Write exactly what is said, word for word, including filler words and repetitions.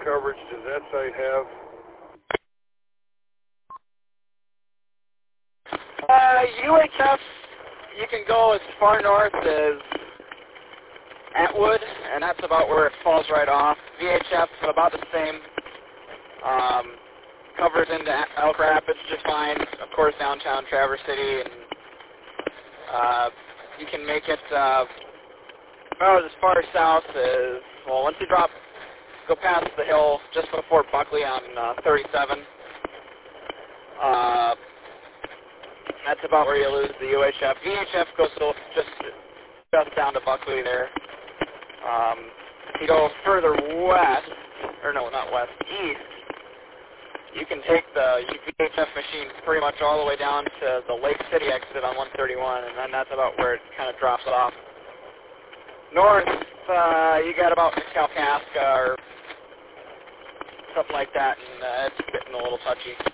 coverage does that site have? Uh, U H F, you can go as far north as Atwood, and that's about where it falls right off. V H F, about the same. Um, covers into Elk Rapids just fine. Of course, downtown Traverse City, and uh, you can make it uh, about as far south as, well, once you drop, go past the hill just before Buckley on uh, thirty-seven. Uh, that's about where you lose the U H F. V H F goes just just down to Buckley there. Um, if you go further west, or no, not west, east, you can take the V H F machine pretty much all the way down to the Lake City exit on one thirty-one, and then that's about where it kind of drops off. North, uh, you got about Kalkaska or something like that, and uh, it's getting a little touchy.